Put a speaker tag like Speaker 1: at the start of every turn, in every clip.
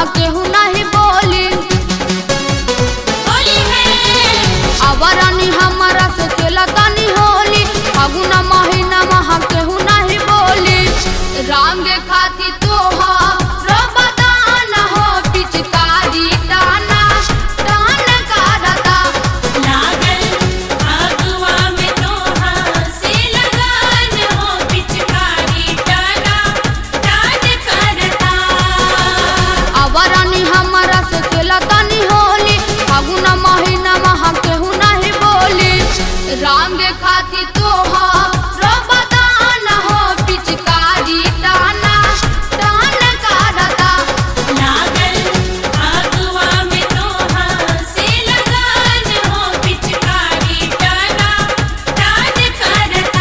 Speaker 1: केहू नहीं बोली। अवरानी हमारा से खेला तानी होली, फागुन महीना महा केहू नहीं बोली। रंग खाती तोहार बदान हो पिचकारी टाना टान करता।
Speaker 2: लागल अगवा में तोहार से लगान हो पिचकारी टाना टान करता।
Speaker 1: अवरानी हमारा से खेला तानी होली, फागुन महीना महा केहू नहीं बोली। रंग खाती तोहार बदान हो पिचकारी टाना टान करता।
Speaker 2: लागल अगवा में तोहार से लगान हो पिचकारी टाना टान करता।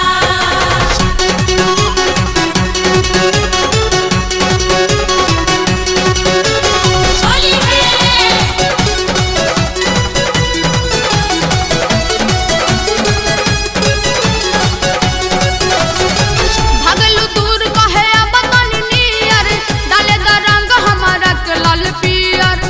Speaker 2: होली है
Speaker 1: भगलू दूर कहे अब तनी नियर, डाले द रंग हमारा के लाल पियर।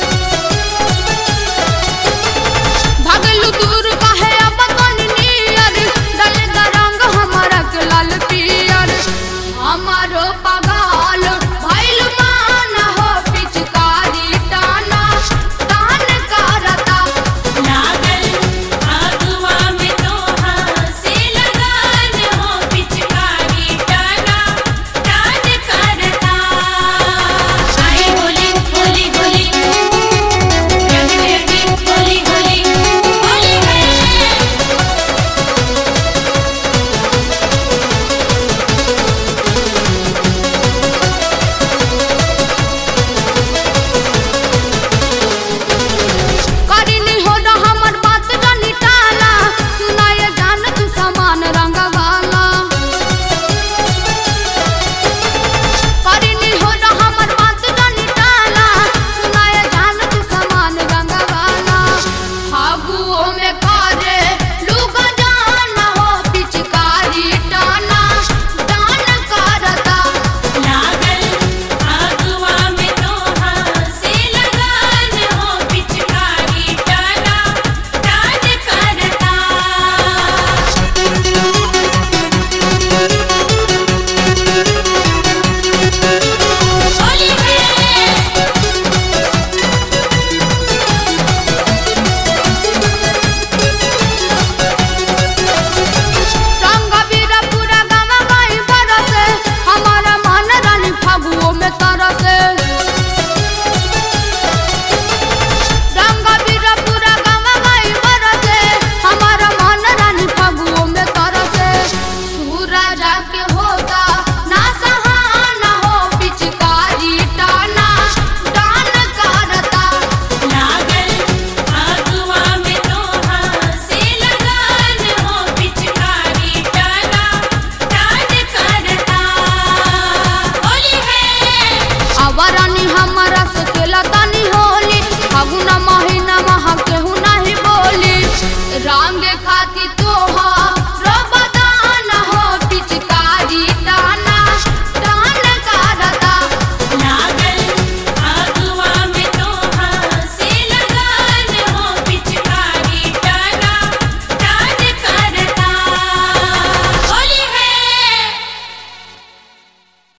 Speaker 1: भगलू दूर कहे अब तनी नियर, डाले द रंग हमारा के लाल पियर। हमारो पगाल भइल मान हो पिचकारी टाना टान करता।
Speaker 2: लागल अगवा में तोहार से लगान हो पिचकारी टाना टान करता। आए होली होली होली रंग रंगी होली होली होली है।
Speaker 1: करिनी हो ना हमर बात जानी टाला, सुनाए जान तू समान रंग वाला। करिनी हो ना हमर बात जानी टाला, सुनाए जान तू समान रंग वाला। फागुओ में करे लुगा जान हो पिचकारी टाना टान करता।
Speaker 2: लागल अगवा में तोहार से लगान हो पिचकारी टाना टान करता। होली है
Speaker 1: रंग बीरा पूरा गाँव गई बरसे, हमारा मन रानी फागुओ में तरसे। रंग बीरा पूरा गाँव गई बरसे, हमारा मन रानी फागुओ में तरसे। सूरज के होता ना सहाना हो पिचकारी टाना टान करता।
Speaker 2: लागल अगवा में तोहार से लगान हो पिचकारी टाना टान करता। होली है
Speaker 1: अवरानी हमारा से खेला तानी होली, फागुन महीना महा केहू नहीं बोली। रंग खाती तोहार